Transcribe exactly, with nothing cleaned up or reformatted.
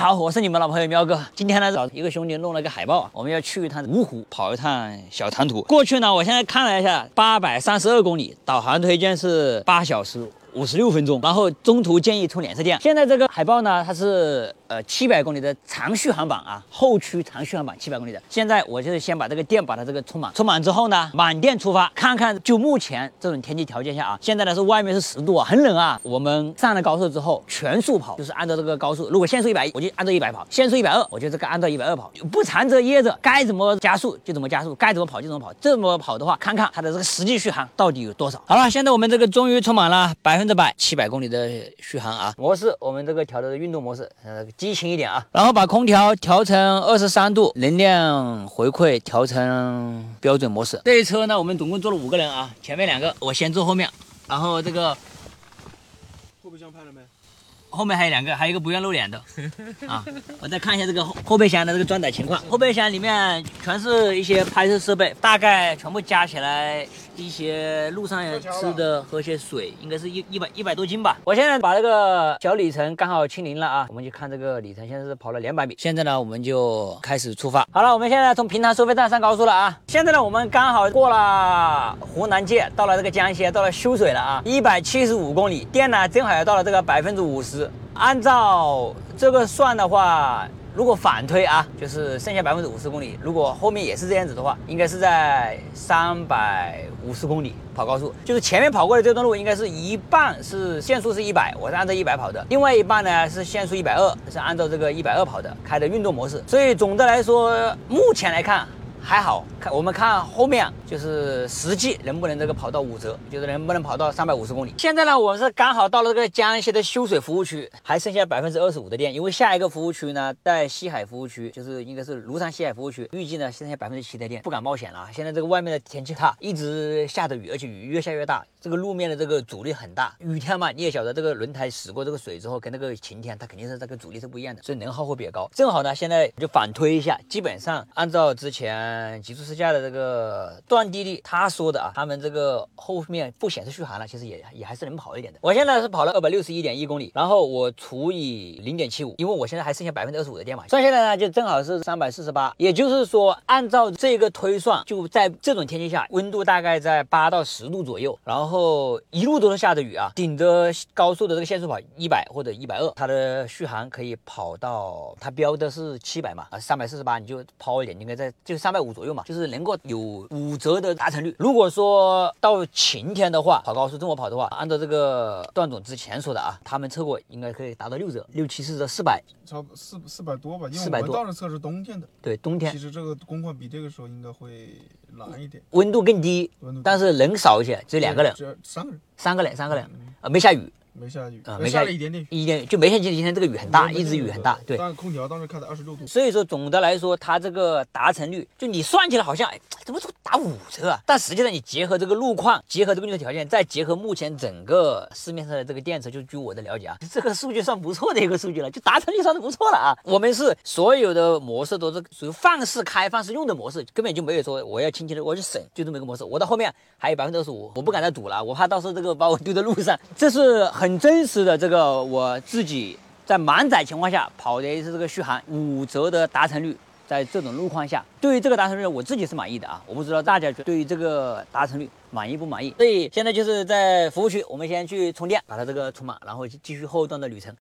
好，我是你们老朋友喵哥。今天呢，找一个兄弟弄了个海报，我们要去一趟芜湖，跑一趟小长途。过去呢，我现在看了一下，八百三十二公里，导航推荐是八小时五十六分钟，然后中途建议充两次电。现在这个海报呢，它是呃七百公里的长续航版啊，后驱长续航版七百公里的。现在我就是先把这个电把它这个充满，充满之后呢，满电出发，看看就目前这种天气条件下啊，现在呢是外面是十度啊，很冷啊。我们上了高速之后，全速跑，就是按照这个高速，如果限速一百，我就按照一百跑；限速一百二，我就这个按照一百二跑，不缠着掖着，该怎么加速就怎么加速，该怎么跑就怎么跑。这么跑的话，看看它的这个实际续航到底有多少。好了，现在我们这个终于充满了百分之百，七百公里的续航啊。模式我们这个调的运动模式，呃，激情一点啊。然后把空调调成二十三度，能量回馈调成标准模式。这一车呢，我们总共坐了五个人啊，前面两个我先坐后面，然后这个后备箱拍了没？ 后面还有两个，还有一个不愿露脸的啊。我再看一下这个后后备箱的这个装载情况。后备箱里面全是一些拍摄设备，大概全部加起来一些路上吃的喝些水，应该是一一百一百多斤吧。我现在把这个小里程刚好清零了啊，我们就看这个里程，现在是跑了两百米。现在呢，我们就开始出发。好了，我们现在从平潭收费站上高速了啊。现在呢，我们刚好过了湖南界，到了这个江西，到了修水了啊，一百七十五公里，电呢正好要到了这个百分之五十。按照这个算的话，如果反推啊，就是剩下百分之五十公里。如果后面也是这样子的话，应该是在三百五十公里跑高速。就是前面跑过的这段路，应该是一半是限速是一百，我是按照一百跑的；另外一半呢是限速一百二，是按照这个一百二跑的，开的运动模式。所以总的来说，目前来看还好。看我们看后面就是实际能不能这个跑到五折，就是能不能跑到三百五十公里。现在呢，我们是刚好到了这个江西的修水服务区，还剩下百分之二十五的电，因为下一个服务区呢在西海服务区，就是应该是庐山西海服务区，预计呢剩下百分之七的电，不敢冒险了。现在这个外面的天气差，一直下着雨，而且雨越下越大，这个路面的这个阻力很大。雨天嘛，你也晓得，这个轮胎驶过这个水之后，跟那个晴天它肯定是这个阻力是不一样的，所以能耗会比较高。正好呢，现在就反推一下，基本上按照之前极速试驾的这个段弟弟他说的啊，他们这个后面不显示续航了，其实也也还是能跑一点的。我现在是跑了二百六十一点一公里，然后我除以零点七五，因为我现在还剩下百分之二十五的电嘛，算下来呢就正好是三百四十八。也就是说，按照这个推算，就在这种天气下，温度大概在八到十度左右，然后一路都是下着雨啊，顶着高速的这个限速跑一百或者一百二，它的续航可以跑到它标的是七百嘛，啊三百四十八你就抛一点，应该在就三百五左右嘛，就是能够有五折的达成率。如果说到晴天的话，跑高速这么跑的话，按照这个段总之前说的啊，他们测过应该可以达到六折，六七四折四百， 差不多四四百多吧，因为四百多。 我们当时测是冬天的， 对，冬天其实这个工况比这个时候应该会难一点， 温度更低， 温度但是人少一些，只有两个人， 只三个人， 三个人，三个人， 嗯、 呃，没下雨。 没下雨啊、呃，没下了一点点雨， 一点就没像今天这个雨很大，一直雨很大，对。 但空调当时开的二十六度， 所以说总的来说，它这个达成率，就你算起来好像，哎，怎么说打五折啊？但实际上你结合这个路况，结合这个运动条件，再结合目前整个市面上的这个电车，就据我的了解啊，这个数据算不错的一个数据了，就达成率算是不错了啊。我们是所有的模式都是属于放式开放式用的模式，根本就没有说我要轻轻的我去省，就这么一个模式。我到后面还有百分之二十五，我不敢再赌了，我怕到时候这个把我丢在路上。这是很真实的。这个我自己在满载情况下跑的是这个续航五折的达成率，在这种路况下，对于这个达成率我自己是满意的啊，我不知道大家对于这个达成率满意不满意。所以现在就是在服务区，我们先去充电，把它这个充满，然后继续后段的旅程。